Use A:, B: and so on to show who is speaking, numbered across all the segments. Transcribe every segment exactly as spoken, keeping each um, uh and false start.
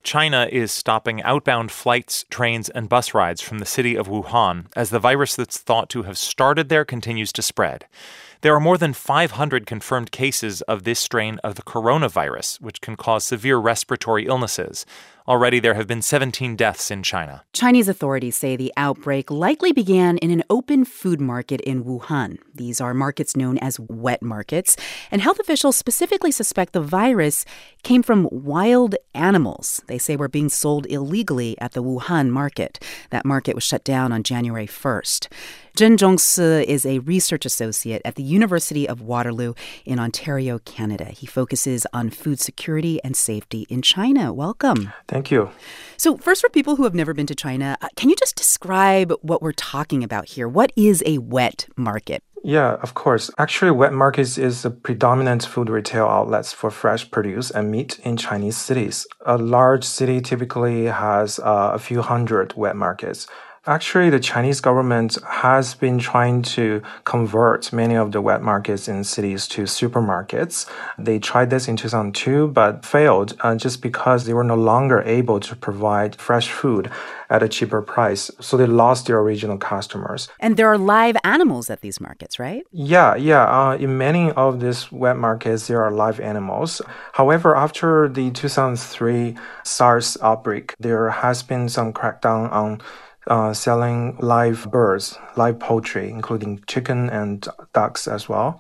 A: China is stopping outbound flights, trains, and bus rides from the city of Wuhan as the virus that's thought to have started there continues to spread. There are more than five hundred confirmed cases of this strain of the coronavirus, which can cause severe respiratory illnesses. Already, there have been seventeen deaths in China.
B: Chinese authorities say the outbreak likely began in an open food market in Wuhan. These are markets known as wet markets. And health officials specifically suspect the virus came from wild animals they say were being sold illegally at the Wuhan market. That market was shut down on January first. Zhen Zhongsi is a research associate at the University of Waterloo in Ontario, Canada. He focuses on food security and safety in China. Welcome.
C: Thank you.
B: So first, for people who have never been to China, can you just describe what we're talking about here? What is a wet market?
C: Yeah, of course. Actually, wet markets is the predominant food retail outlets for fresh produce and meat in Chinese cities. A large city typically has uh, a few hundred wet markets. Actually, the Chinese government has been trying to convert many of the wet markets in cities to supermarkets. They tried this in two thousand two, but failed uh, just because they were no longer able to provide fresh food at a cheaper price. So they lost their original customers.
B: And there are live animals at these markets, right?
C: Yeah, yeah. Uh, in many of these wet markets, there are live animals. However, after the two thousand three SARS outbreak, there has been some crackdown on Uh, selling live birds, live poultry, including chicken and ducks as well.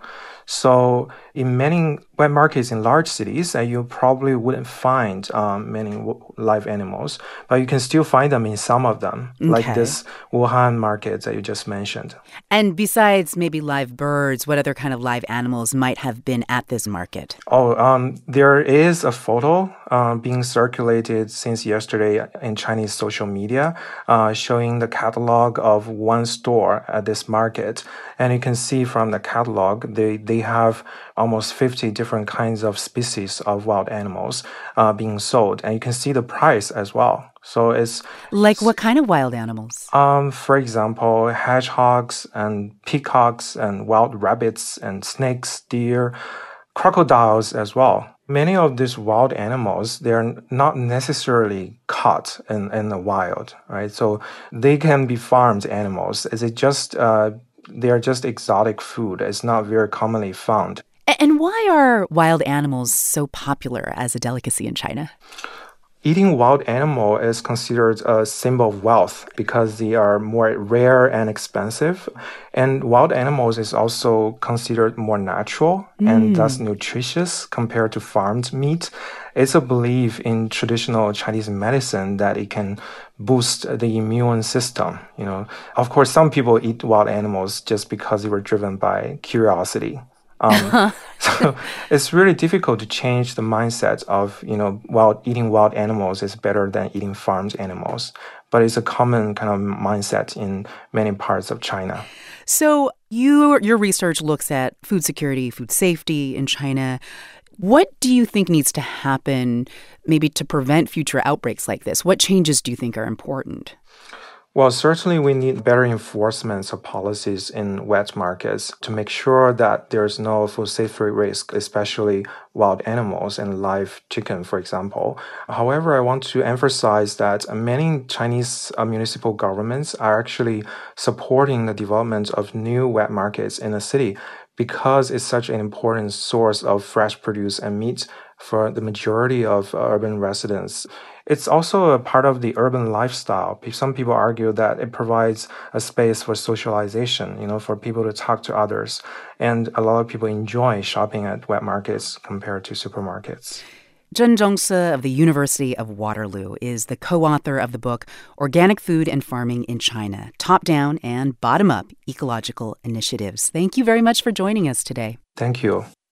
C: So in many wet markets in large cities, uh, you probably wouldn't find um, many w- live animals, but you can still find them in some of them,
B: okay.
C: like this Wuhan market that you just mentioned.
B: And besides maybe live birds, what other kind of live animals might have been at this market?
C: Oh, um, there is a photo uh, being circulated since yesterday in Chinese social media uh, showing the catalog of one store at this market. And you can see from the catalog, they, they have almost fifty different kinds of species of wild animals uh, being sold. And you can see the price as well. So it's
B: like what kind of wild animals?
C: Um, for example, hedgehogs and peacocks and wild rabbits and snakes, deer, crocodiles as well. Many of these wild animals, they're not necessarily caught in, in the wild, right? So they can be farmed animals. Is it just uh, they're just exotic food? It's not very commonly found.
B: And why are wild animals so popular as a delicacy in China?
C: Eating wild animal is considered a symbol of wealth because they are more rare and expensive. And wild animals is also considered more natural mm. and thus nutritious compared to farmed meat. It's a belief in traditional Chinese medicine that it can boost the immune system. You know, of course, some people eat wild animals just because they were driven by curiosity. Um, so it's really difficult to change the mindset of, you know, wild, eating wild animals is better than eating farmed animals. But it's a common kind of mindset in many parts of China.
B: So you, your research looks at food security, food safety in China. What do you think needs to happen maybe to prevent future outbreaks like this? What changes do you think are important?
C: Well, certainly we need better enforcement of policies in wet markets to make sure that there's no food safety risk, especially wild animals and live chicken, for example. However, I want to emphasize that many Chinese uh, municipal governments are actually supporting the development of new wet markets in the city because it's such an important source of fresh produce and meat for the majority of uh, urban residents. It's also a part of the urban lifestyle. Some people argue that it provides a space for socialization, you know, for people to talk to others. And a lot of people enjoy shopping at wet markets compared to supermarkets.
B: Zhen Zhongsi of the University of Waterloo is the co-author of the book Organic Food and Farming in China, Top-Down and Bottom-Up Ecological Initiatives. Thank you very much for joining us today.
C: Thank you.